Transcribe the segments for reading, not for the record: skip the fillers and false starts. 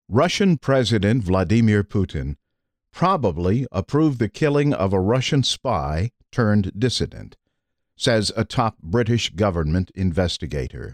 Russian President Vladimir Putin probably approved the killing of a Russian spy turned dissident, says a top British government investigator.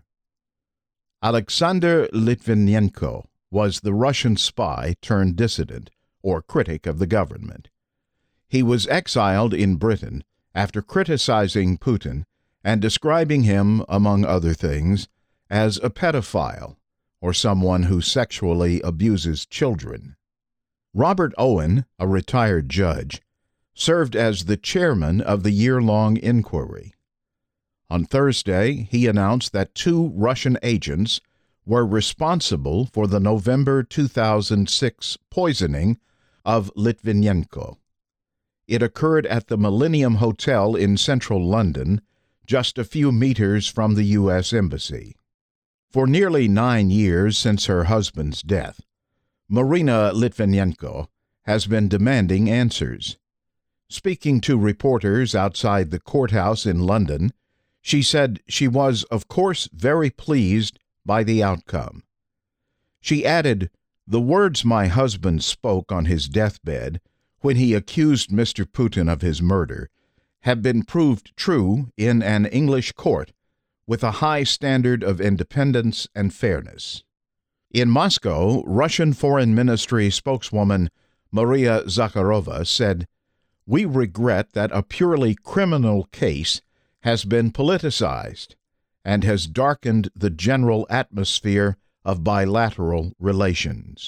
Alexander Litvinenko was the Russian spy turned dissident, or critic of the government. He was exiled in Britain after criticizing Putin and describing him, among other things, as a pedophile, or someone who sexually abuses children. Robert Owen, a retired judge, served as the chairman of the year-long inquiry. On Thursday, he announced that 2 Russian agents were responsible for the November 2006 poisoning of Litvinenko. It occurred at the Millennium Hotel in central London, just a few meters from the U.S. Embassy. For nearly 9 years since her husband's death, Marina Litvinenko has been demanding answers. Speaking to reporters outside the courthouse in London, she said she was, of course, very pleased by the outcome. She added, "The words my husband spoke on his deathbed when he accused Mr. Putin of his murder have been proved true in an English court with a high standard of independence and fairness." In Moscow, Russian Foreign Ministry spokeswoman Maria Zakharova said, "We regret that a purely criminal case has been politicized and has darkened the general atmosphere of bilateral relations."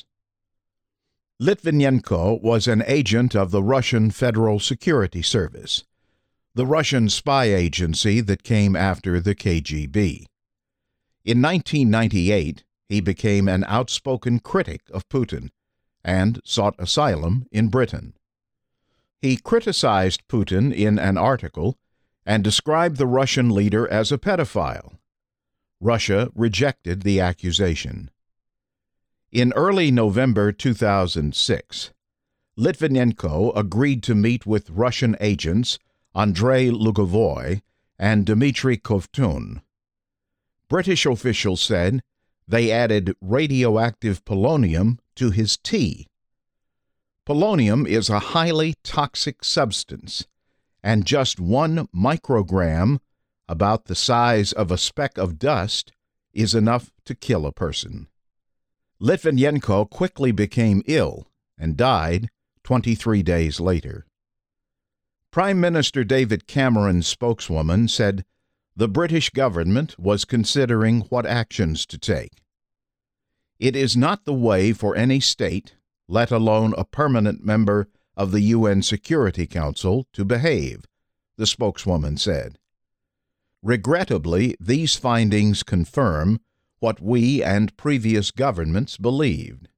Litvinenko was an agent of the Russian Federal Security Service, the Russian spy agency that came after the KGB. In 1998, he became an outspoken critic of Putin and sought asylum in Britain. He criticized Putin in an article and described the Russian leader as a pedophile. Russia rejected the accusation. In early November 2006, Litvinenko agreed to meet with Russian agents Andrei Lugovoy and Dmitry Kovtun. British officials said they added radioactive polonium to his tea. Polonium is a highly toxic substance, and just 1 microgram, about the size of a speck of dust, is enough to kill a person. Litvinenko quickly became ill and died 23 days later. Prime Minister David Cameron's spokeswoman said the British government was considering what actions to take. "It is not the way for any state, let alone a permanent member of the UN Security Council, to behave," the spokeswoman said. "Regrettably, these findings confirm what we and previous governments believed."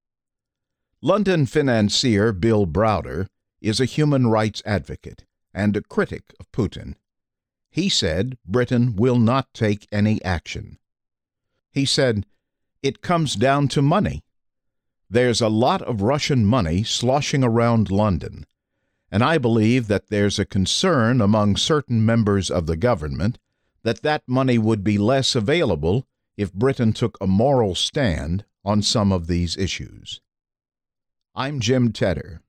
London financier Bill Browder is a human rights advocate and a critic of Putin. He said Britain will not take any action. He said, "It comes down to money. There's a lot of Russian money sloshing around London, and I believe that there's a concern among certain members of the government that that money would be less available if Britain took a moral stand on some of these issues." I'm Jim Tedder.